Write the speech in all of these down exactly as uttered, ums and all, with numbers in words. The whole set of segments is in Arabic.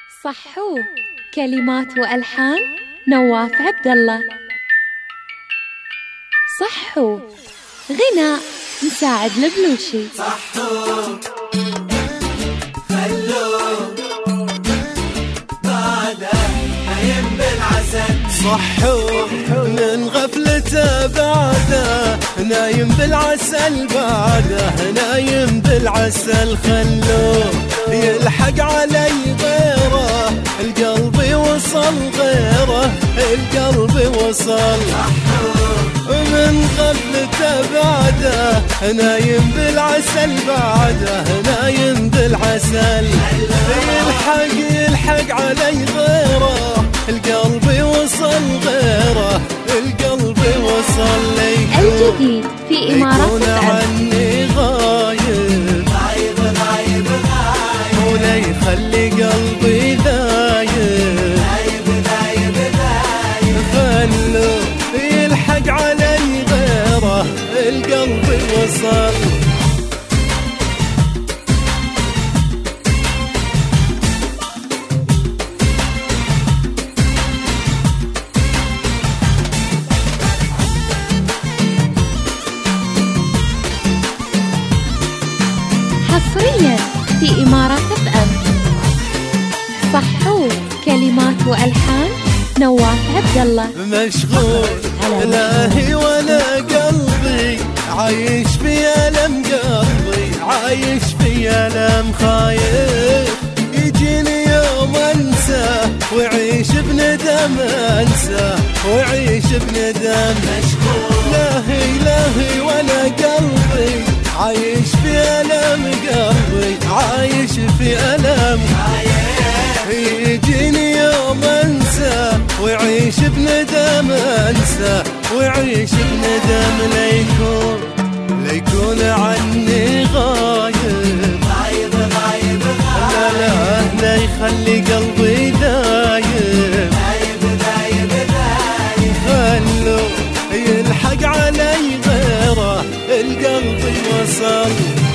صحوه كلمات وألحان نواف عبد الله. صحوه غناء مساعد البلوشي. صحوه خلوه بعده هيم بالعسل. صحوه من غفلته بعده نايم بالعسل، بعده نايم بالعسل. خلوه يلحق علي غيره، القلب وصل غيره، القلب وصل. من غفلته بعده نايم بالعسل، بعده نايم بالعسل. يلحق يلحق علي غيره، القلب وصل غيره، القلب وصل. الجديد في إمارات عني غايب غايب غايب غايب، ولا يخلي قلبي ذايب غايب غايب غايب. خلوه يلحق علي غيره، القلب وصل. حصريا في إمارات اف ام. صحوه كلمات وألحان نواف عبد الله. مشغول لا هي ولا قلبي، عايش في ألم قلبي، عايش في ألم. خايف يجيني يوم انسى وعيش بندم، انسى وعيش بندم. مشغول لا هي لا هي ولا قلبي، عايش في ألم قلبي، عايش في ألم. يجيني يوم انسى وعيش بندم، انسى وعيش بندم. ليكون ليكون عني غايب غايب غايب لا لا لا يخلي قلبي دايب غايب غايب غايب. خلوه يلحق علي غيره، القلب وصل.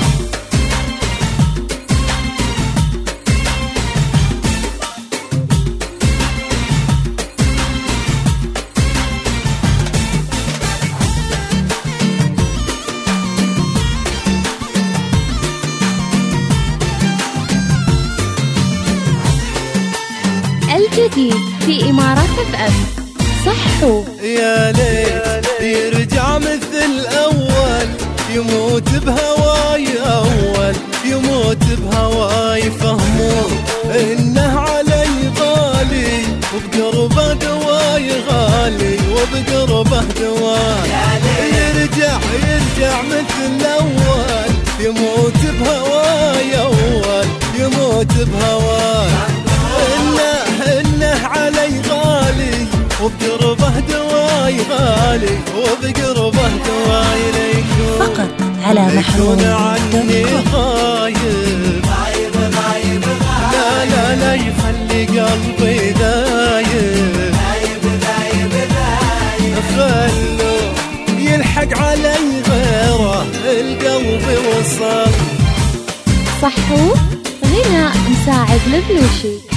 الجديد في إمارات اف ام. صحوه يا ليت يرجع مثل أول، يموت بهواي أول، يموت بهواي. فهموا إنه علي غالي، وبقربه دواي غالي، وبقربه دواي. يرجع يرجع مثل أول، يموت بهواي أول، يموت بهواي. إنه إنه علي غالي، وبقربه دواي غالي، وبقربه دواي. ليكون فقط على محروم عني غايب غايب غايب لا لا لا يخلي قلبي دايب غايب غايب غايب. خلوه يلحق علي غيره، القلب وصل. صحوه غناء مساعد البلوشي.